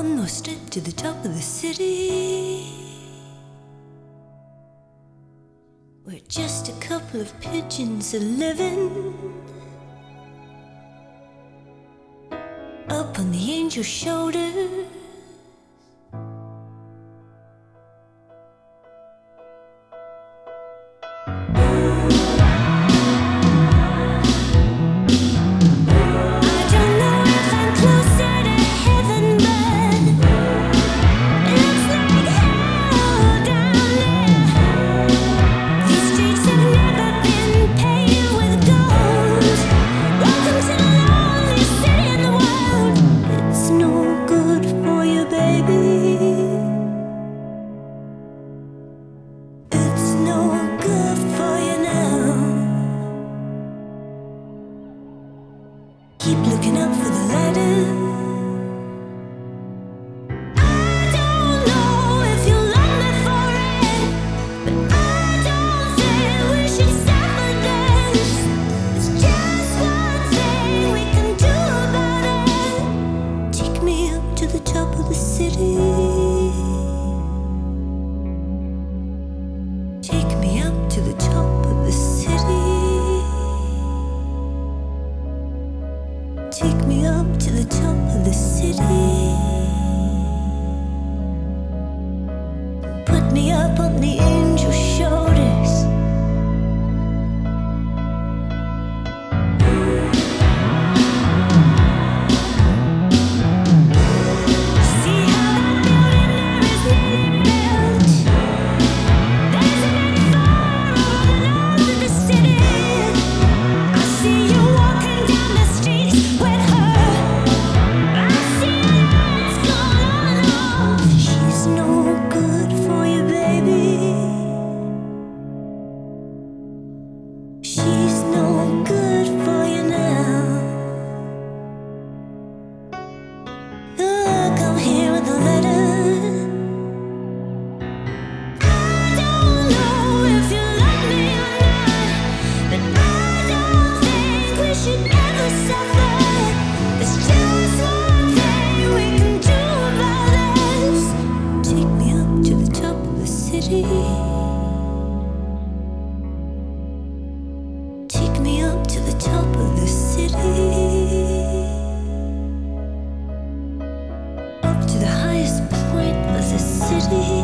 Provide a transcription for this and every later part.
One more step to the top of the city. Where just a couple of pigeons are living. Up on the angel's shoulder. Keep looking up for the ladder. I don't know if you'll love me for it, but I don't think we should suffer this. There's just one thing we can do about it. Take me up to the top of the city. Take me up to the top of the city. Take me up to the top of the city. Put me up on the angel's shoulders. See how that building there is neatly built. There isn't any fire over the north of the city. I see you walking down the street with her. I see her lights going on and off. She's no good for you, baby. She's no good for you now. Look, I'm here with a letter. I don't know if you love me or not, but I don't think we should ever suffer. There's just one thing we can do about this. Take me up to the top of the city. Take me up to the top of the city. Up to the highest point of the city.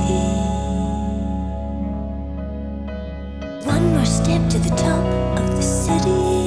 One more step to the top of the city.